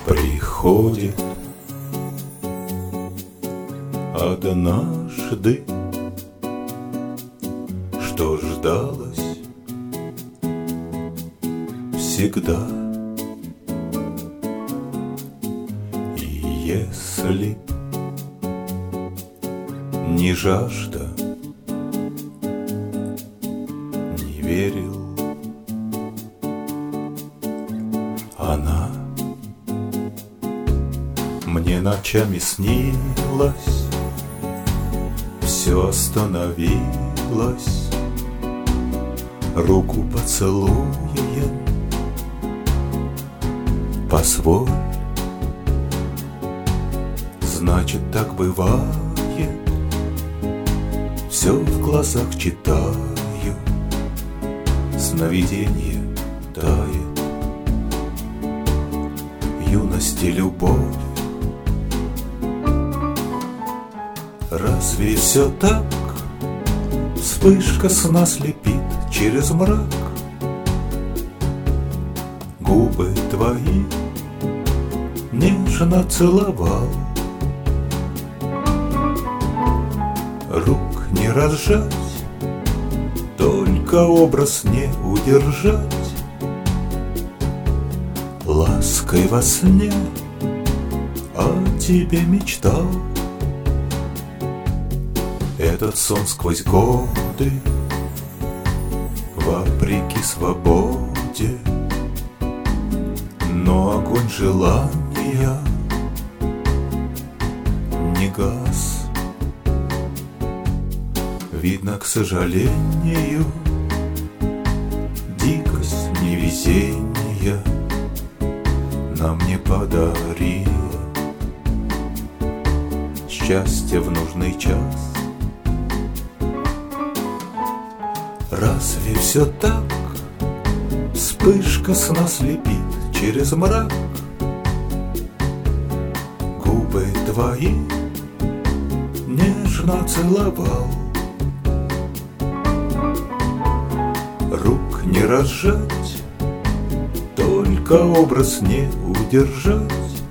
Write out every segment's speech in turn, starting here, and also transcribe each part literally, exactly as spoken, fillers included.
Приходит однажды, что ждалось всегда. И если не жажда, не верил она, мне ночами снилось, все остановилось, руку поцелуем позволь. Значит, так бывает, все в глазах читаю, сновидение тает, юность и любовь. Разве все так? Вспышка сна слепит через мрак. Губы твои нежно целовал, рук не разжать, только образ не удержать. Лаской во сне о тебе мечтал. Этот сон сквозь годы, вопреки свободе, но огонь желания не гас. Видно, к сожалению, дикость невезения нам не подарила счастье в нужный час. Разве все так? Вспышка сна слепит через мрак. Губы твои нежно целовал, рук не разжать, только образ не удержать.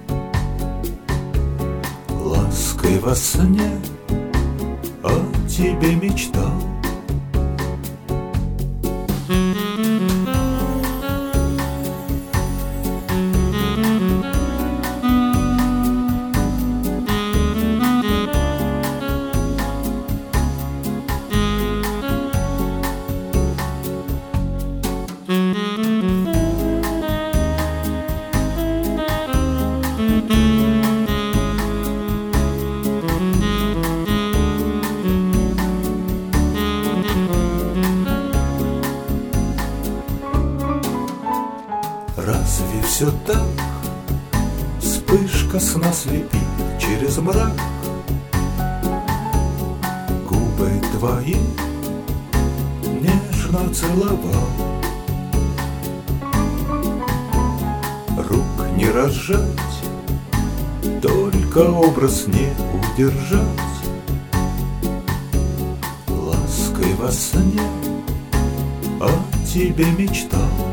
Лаской во сне о тебе мечтал. Разве все так? Вспышка сна слепит через мрак. Губы твои нежно целовал, рук не разжать, только образ не удержать. Лаской во сне о тебе мечтал.